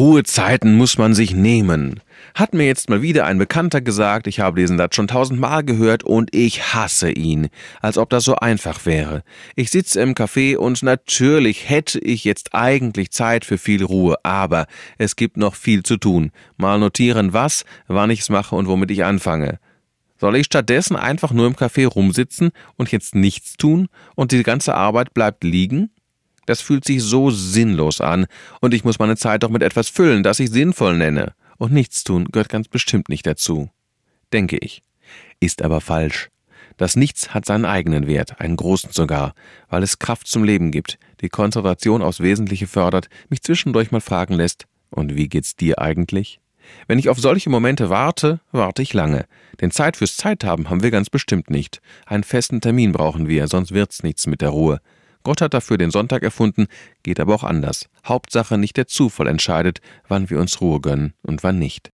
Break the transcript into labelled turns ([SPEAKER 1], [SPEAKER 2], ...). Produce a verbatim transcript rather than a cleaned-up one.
[SPEAKER 1] Ruhezeiten muss man sich nehmen. Hat mir jetzt mal wieder ein Bekannter gesagt, ich habe diesen Satz schon tausendmal gehört und ich hasse ihn, als ob das so einfach wäre. Ich sitze im Café und natürlich hätte ich jetzt eigentlich Zeit für viel Ruhe, aber es gibt noch viel zu tun. Mal notieren, was, wann ich es mache und womit ich anfange. Soll ich stattdessen einfach nur im Café rumsitzen und jetzt nichts tun und die ganze Arbeit bleibt liegen? Das fühlt sich so sinnlos an und ich muss meine Zeit doch mit etwas füllen, das ich sinnvoll nenne. Und nichts tun gehört ganz bestimmt nicht dazu. Denke ich. Ist aber falsch. Das Nichts hat seinen eigenen Wert, einen großen sogar, weil es Kraft zum Leben gibt, die Konzentration aufs Wesentliche fördert, mich zwischendurch mal fragen lässt, und wie geht's dir eigentlich? Wenn ich auf solche Momente warte, warte ich lange. Denn Zeit fürs Zeithaben haben wir ganz bestimmt nicht. Einen festen Termin brauchen wir, sonst wird's nichts mit der Ruhe. Gott hat dafür den Sonntag erfunden, geht aber auch anders. Hauptsache nicht der Zufall entscheidet, wann wir uns Ruhe gönnen und wann nicht.